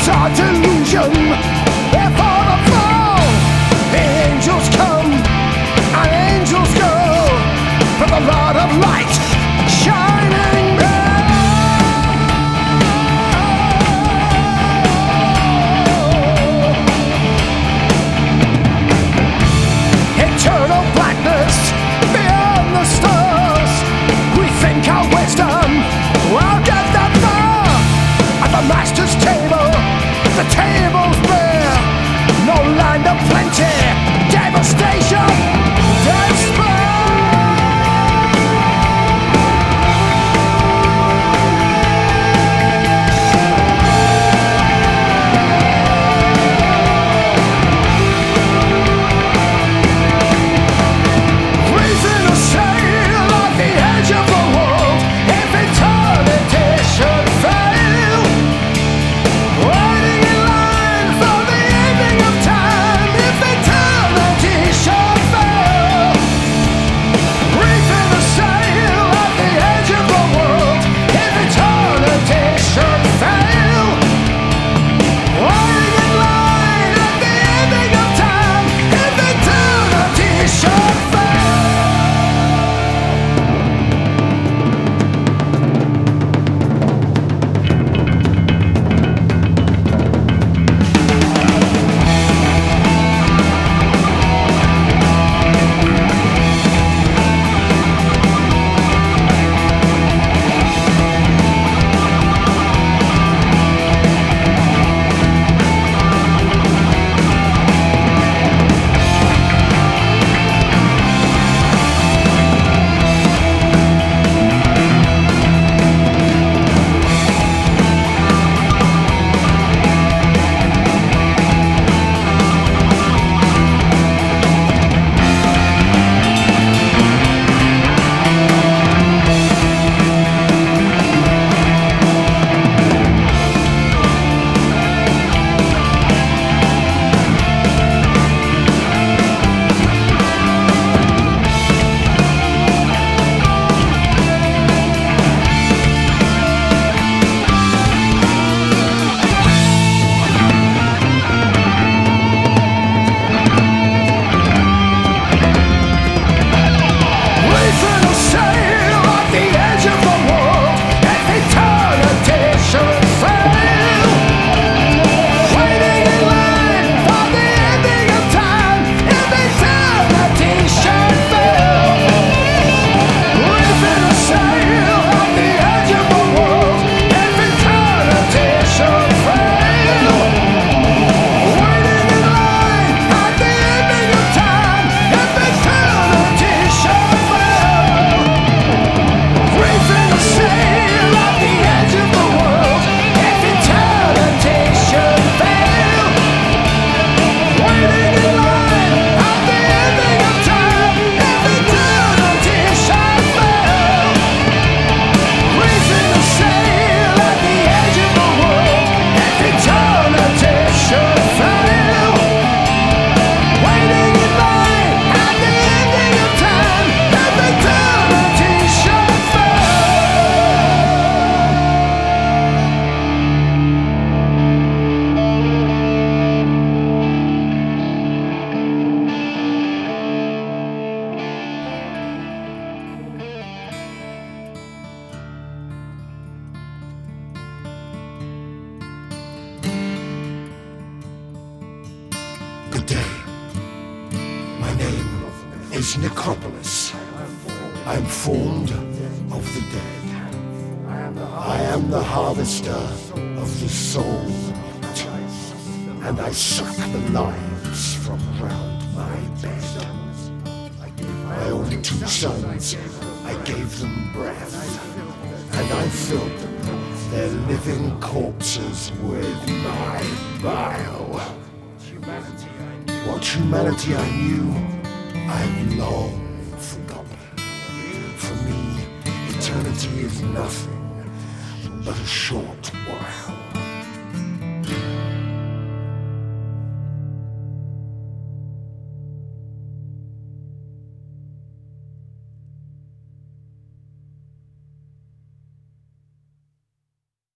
our delusion. Before the fall, the angels come and angels go, from the Lord of light shining eternal blackness beyond the stars. We think our wisdom will get that far. At the master's table, the table's bare. No land of plenty, devastation, despair. Reason to sail at the edge of the world if eternity should fail. Waiting in line for the ending of time if eternity should fail. Reason to sail at the edge of the world if eternity should fail. Waiting in line at the ending of time if eternity should fail. Reason to sail at the edge of the world if eternity should fail. Waiting in line for the ending of time if eternity should fail. Reason to sail at the edge of the world if eternity should fail. Waiting in line at the ending of time if eternity should fail. Reason to sail at the edge of the world if eternity should fail. Waiting in line at the ending of time if eternity should fail. Reason to sail at the edge of the world if eternity should fail. Waiting in line at the ending of time if eternity should Good day. My name is Necropolis. I am formed of the dead. I am the harvester of the soul, and I suck the lives from round my bed. My only two sons, I gave them breath, and I filled their living corpses with my bile. What humanity I knew, I've long forgotten. For me, eternity is nothing but a short